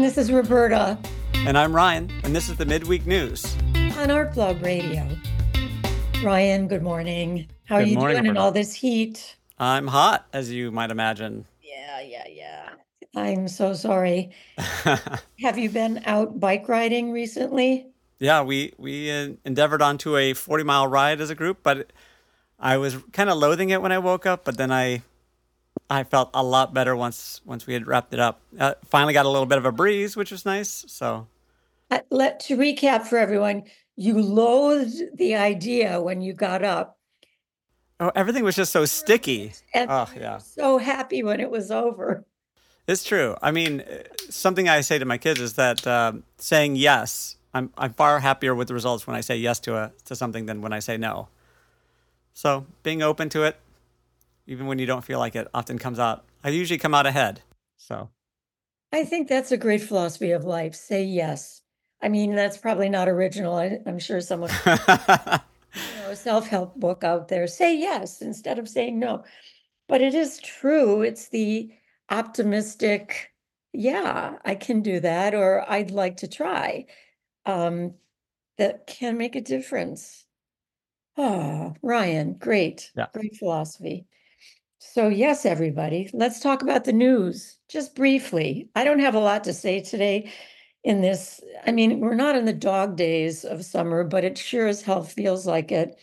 this is Roberta And I'm Ryan, and this is the Midweek News. on Art Blog Radio. Ryan, good morning. How are Good you morning, doing in Roberta. all this heat? I'm hot, as you might imagine. Yeah. I'm so sorry. Have you been out bike riding recently? Yeah, we endeavored onto a 40-mile ride as a group, but I was kind of loathing it when I woke up, but then I felt a lot better once we had wrapped it up. Finally got a little bit of a breeze, which was nice. So, To recap for everyone, you loathed the idea when you got up everything was just so sticky. and Oh, you were yeah. so happy when it was over. It's true. I mean, something I say to my kids is that saying yes, I'm far happier with the results when I say yes to something than when I say no. So being open to it, even when you don't feel like it, often comes out. I usually come out ahead. So I think that's a great philosophy of life. Say yes. I mean, that's probably not original. I'm sure someone, a self-help book out there, say yes instead of saying no. But it is true. It's the optimistic, yeah, I can do that, or I'd like to try, um, that can make a difference. Oh, Ryan, great yeah. philosophy. So, yes, everybody, let's talk about the news just briefly. I don't have a lot to say today in this. I mean, we're not in the dog days of summer, but it sure as hell feels like it.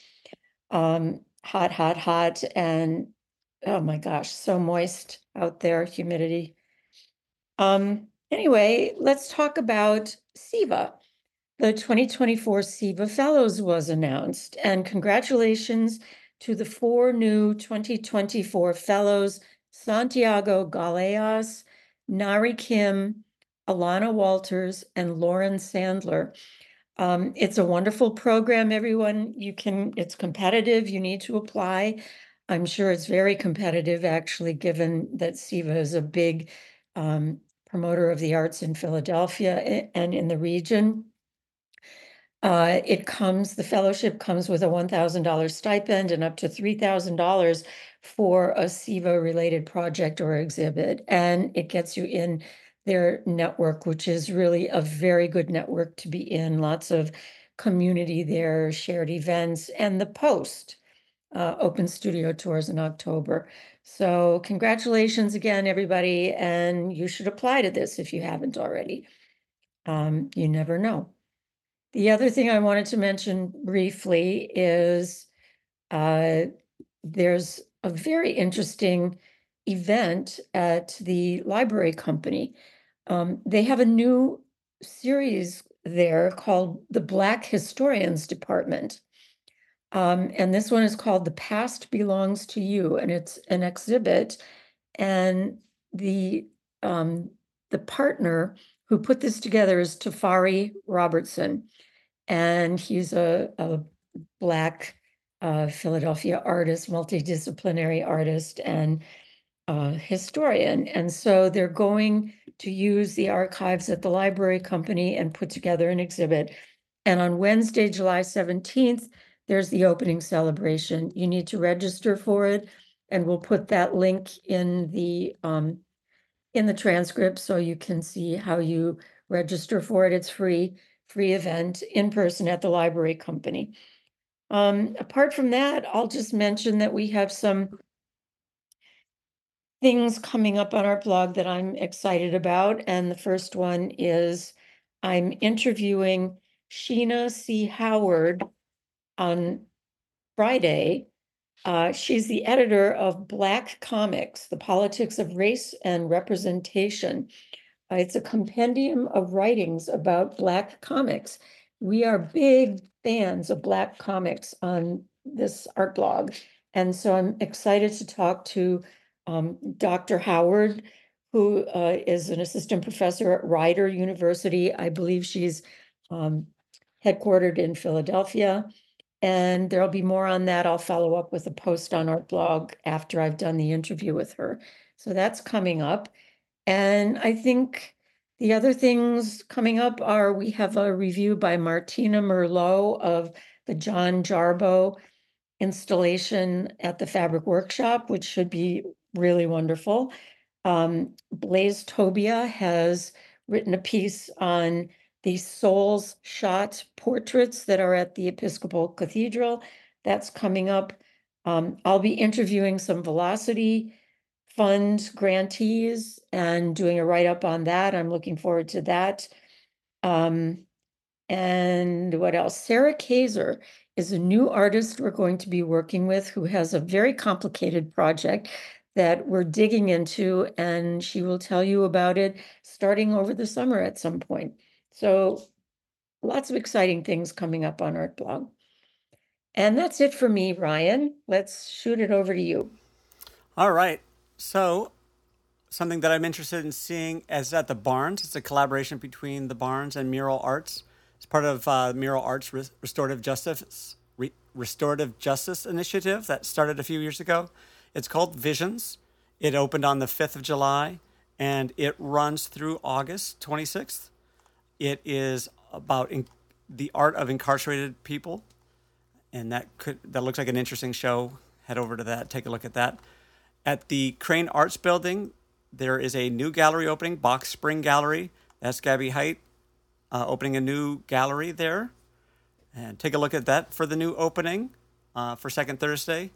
Hot, and oh my gosh, so moist out there, humidity. Anyway, let's talk about SIVA. The 2024 SIVA Fellows was announced, and congratulations to the 4 new 2024 Fellows, Santiago Galeas, Nari Kim, Alana Walters, and Lauren Sandler. It's a wonderful program, everyone. It's competitive, you need to apply. I'm sure it's very competitive, actually, given that SIVA is a big promoter of the arts in Philadelphia and in the region. The fellowship comes with a $1,000 stipend and up to $3,000 for a SIVA-related project or exhibit. And it gets you in their network, which is really a very good network to be in. Lots of community there, shared events, and the Post open studio tours in October. So congratulations again, everybody, and you should apply to this if you haven't already. You never know. The other thing I wanted to mention briefly is there's a very interesting event at the library company. They have a new series there called the Black Historians Department. And this one is called The Past Belongs to You, and it's an exhibit. And the partner who put this together is Tafari Robertson. And he's a Black Philadelphia artist, multidisciplinary artist, and historian. And so they're going to use the archives at the library company and put together an exhibit. And on Wednesday, July 17th, there's the opening celebration. You need to register for it, and we'll put that link in the transcript so you can see how you register for it. It's free event in person at the library company. Apart from that, I'll just mention that we have some things coming up on our blog that I'm excited about. And the first one is I'm interviewing Sheena C. Howard on Friday. She's the editor of Black Comics, The Politics of Race and Representation. It's a compendium of writings about Black comics. We are big fans of Black comics on this art blog. And so I'm excited to talk to Dr. Howard, who is an assistant professor at Rider University. I believe she's headquartered in Philadelphia. And there'll be more on that. I'll follow up with a post on our blog after I've done the interview with her. So that's coming up. And I think the other things coming up are we have a review by Martina Merlot of the John Jarboe installation at the Fabric Workshop, which should be really wonderful. Blaze Tobia has written a piece on the souls shot portraits that are at the Episcopal Cathedral. That's coming up. I'll be interviewing some Velocity Fund grantees and doing a write-up on that. I'm looking forward to that. And what else? Sarah Kaiser is a new artist we're going to be working with who has a very complicated project that we're digging into, and she will tell you about it starting over the summer at some point. So lots of exciting things coming up on Art Blog. And that's it for me, Ryan. Let's shoot it over to you. All right. So, something that I'm interested in seeing is at the Barnes. It's a collaboration between the Barnes and Mural Arts. It's part of Mural Arts Restorative Justice Initiative that started a few years ago. It's called Visions. It opened on the 5th of July, and it runs through August 26th. It is about the art of incarcerated people, and that looks like an interesting show. Head over to that, take a look at that. At the Crane Arts Building, there is a new gallery opening, Box Spring Gallery. That's Gabby Height opening a new gallery there. And take a look at that for the new opening for Second Thursday.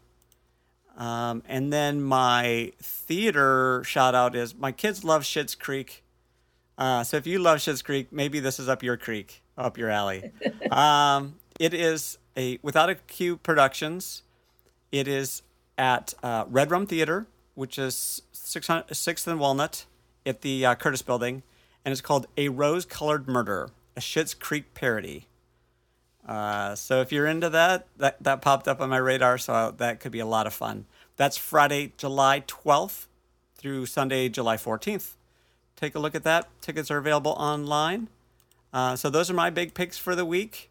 And then my theater shout out is my kids love Schitt's Creek. So if you love Schitt's Creek, maybe this is up your creek, up your alley. It is Without a Cue Productions. It is at Red Rum Theater, which is 6th and Walnut at the Curtis Building. And it's called A Rose-Colored Murder, a Schitt's Creek parody. So if you're into that popped up on my radar, so that could be a lot of fun. That's Friday, July 12th through Sunday, July 14th. Take a look at that. Tickets are available online. So those are my big picks for the week.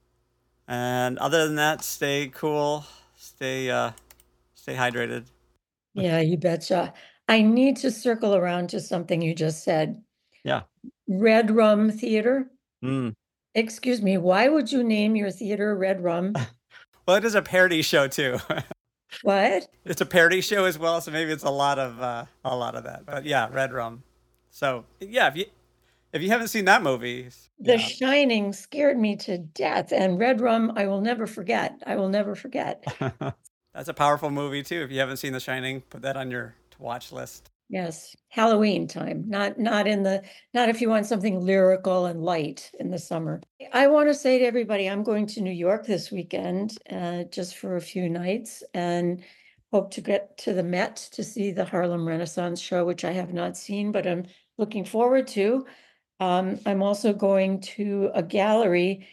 And other than that, stay cool, stay hydrated. Yeah, you betcha. I need to circle around to something you just said. Yeah. Red Rum Theater. Mm. Excuse me, why would you name your theater Red Rum? Well, it is a parody show too. What? It's a parody show as well, so maybe it's a lot of that. But yeah, Red Rum. So yeah, if you haven't seen that movie, The Shining scared me to death, and Red Rum I will never forget. I will never forget. That's a powerful movie too. If you haven't seen The Shining, put that on your to watch list. Yes, Halloween time, not if you want something lyrical and light in the summer. I want to say to everybody, I'm going to New York this weekend, just for a few nights, and hope to get to the Met to see the Harlem Renaissance show, which I have not seen, but I'm looking forward to. I'm also going to a gallery,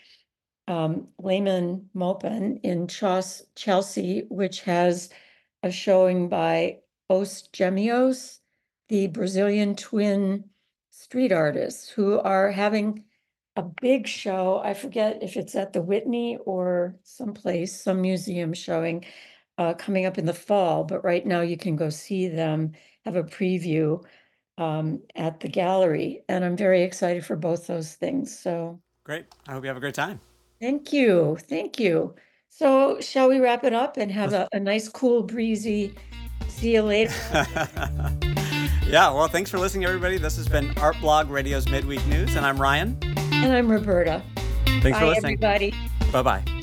Lehman Mopin in Chelsea, which has a showing by Os Gemios, the Brazilian twin street artists who are having a big show. I forget if it's at the Whitney or someplace, some museum showing coming up in the fall, but right now you can go see them, have a preview at the gallery. And I'm very excited for both those things. So great. I hope you have a great time. Thank you. Thank you. So shall we wrap it up and have a nice, cool, breezy, see you later? Yeah, well, thanks for listening, everybody. This has been Art Blog Radio's Midweek News, and I'm Ryan. And I'm Roberta. Thanks for Bye, listening. everybody. Bye-bye.